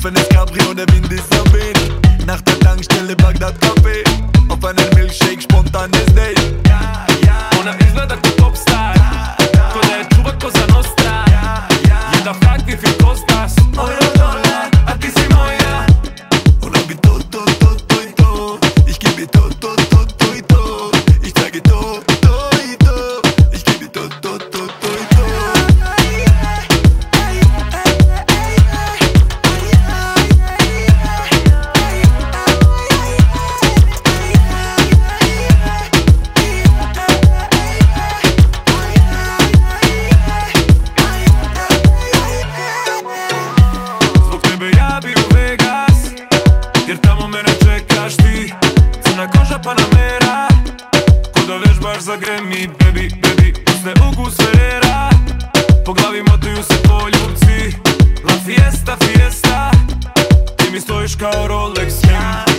Offenes Cabrio, der Wind ist am Wind. Nach der Tankstelle Bagdad Café. Auf einen Milkshake, spontanes Date. Ona izgleda ko popstar, ko da je čuva Cosa Nostra. Jedna fragt wie viel kostas. Euro, Dollar, a ti si moja. Und hab ich to, i to. Ich geb ihr to, i to. Ich sage to, i to. Ich geb ihr to, i to. Zbog tebe ja bi u Vegas, jer tamo mene čekaš ti. Crna koža Panamera, ko da vežbaš za Grammy. Baby, usne ukus Ferrera. Po glavi motaju se poljubci. La fiesta, ti mi stojiš kao Rolex.